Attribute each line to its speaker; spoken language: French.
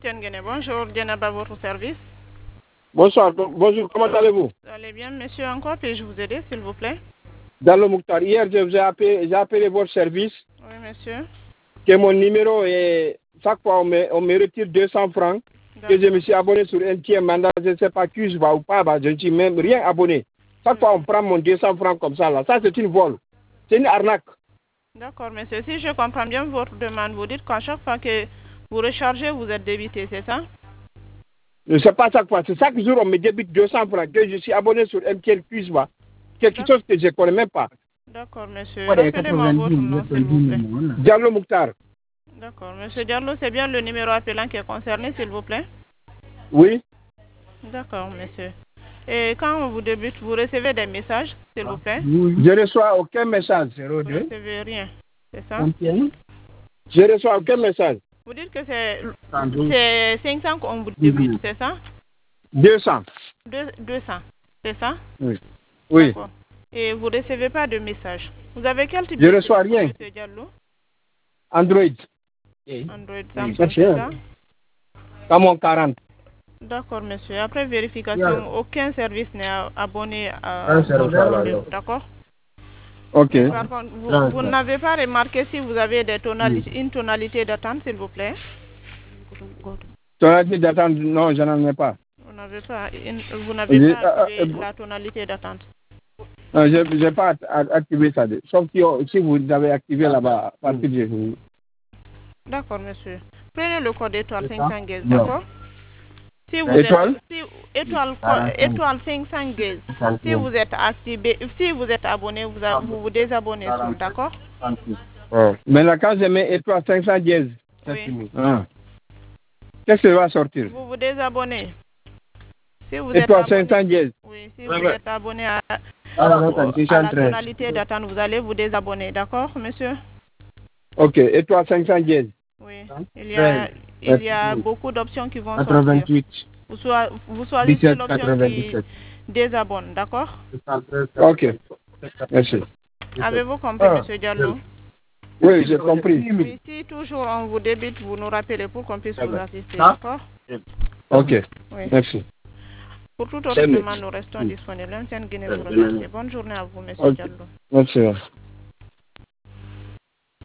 Speaker 1: Tiengene, bonjour, Dienaba, votre service.
Speaker 2: Bonsoir, bonjour, comment allez-vous?
Speaker 1: Allez bien, monsieur, encore puis-je vous aider, s'il vous plaît?
Speaker 2: Dallo Mouktar, hier j'ai appelé votre service.
Speaker 1: Oui, monsieur.
Speaker 2: Que mon numéro est, chaque fois on me retire 200 francs. Que je me suis abonné sur un tiers mandat, je ne sais pas qui je vais ou pas, je ne suis même rien abonné. Chaque fois on prend mon 200 francs comme ça là, ça c'est une vol. C'est une arnaque.
Speaker 1: D'accord, monsieur, si je comprends bien votre demande, vous dites qu'à chaque fois que vous rechargez, vous êtes débité, c'est ça?
Speaker 2: Je ne sais pas chaque fois, c'est chaque jour on me débite 200 francs, que je suis abonné sur MTL Cuisba. Quelque chose que je ne connais même pas.
Speaker 1: D'accord, monsieur. Rappelez-moi votre nom, s'il vous plaît.
Speaker 2: Diallo Mouktar.
Speaker 1: D'accord, monsieur Diallo, c'est bien le numéro appelant qui est concerné, s'il vous plaît?
Speaker 2: Oui.
Speaker 1: D'accord, monsieur. Et quand on vous débute, vous recevez des messages, s'il vous plaît?
Speaker 2: Je ne reçois aucun message.
Speaker 1: Vous ne recevez rien, c'est ça?
Speaker 2: Je ne reçois aucun message.
Speaker 1: Vous dites que c'est 500 qu'on vous débute, c'est ça?
Speaker 2: 200.
Speaker 1: 200, c'est ça?
Speaker 2: Oui. Oui.
Speaker 1: D'accord. Et vous ne recevez pas de message. Vous avez quel type
Speaker 2: Je
Speaker 1: de
Speaker 2: reçois rien.
Speaker 1: monsieur Diallo?
Speaker 2: Android.
Speaker 1: Android Samsung, c'est ça?
Speaker 2: Camon 40.
Speaker 1: D'accord, monsieur. Après vérification, aucun service n'est abonné à votre numéro, d'accord?
Speaker 2: Ok.
Speaker 1: Par contre, vous n'avez pas remarqué si vous avez une tonalité d'attente, s'il vous plaît?
Speaker 2: Tonalité d'attente, non, je n'en ai pas.
Speaker 1: Vous n'avez pas activé la tonalité d'attente?
Speaker 2: Non, je n'ai pas activé ça. Sauf si vous avez activé là-bas, à partir de vous.
Speaker 1: D'accord, monsieur. Prenez le code étoile 500 guises, d'accord? Si vous
Speaker 2: étoile?
Speaker 1: Étoile 500 guises. Si vous êtes activé, si vous êtes abonné, vous désabonnez, d'accord?
Speaker 2: Maintenant, quand je mets étoile 500 dièse,
Speaker 1: oui.
Speaker 2: Qu'est-ce qui va sortir?
Speaker 1: Vous vous désabonnez. Si vous
Speaker 2: étoile
Speaker 1: êtes abonné,
Speaker 2: 500 dièse.
Speaker 1: oui, si vous êtes abonné à la tonalité d'attente, vous allez vous désabonner, d'accord, monsieur?
Speaker 2: Ok, étoile 500 dièse.
Speaker 1: Oui, il y a beaucoup d'options qui vont sortir. Vous choisissez l'option qui désabonne, d'accord?
Speaker 2: Ok, merci.
Speaker 1: Avez-vous compris, monsieur Diallo?
Speaker 2: Oui, j'ai compris.
Speaker 1: Oui, si toujours on vous débite, vous nous rappelez pour qu'on puisse vous assister, d'accord?
Speaker 2: Ok,
Speaker 1: oui.
Speaker 2: Merci.
Speaker 1: Pour toute autre demande, nous restons disponibles. Bonne journée à vous, monsieur Diallo.
Speaker 2: Merci.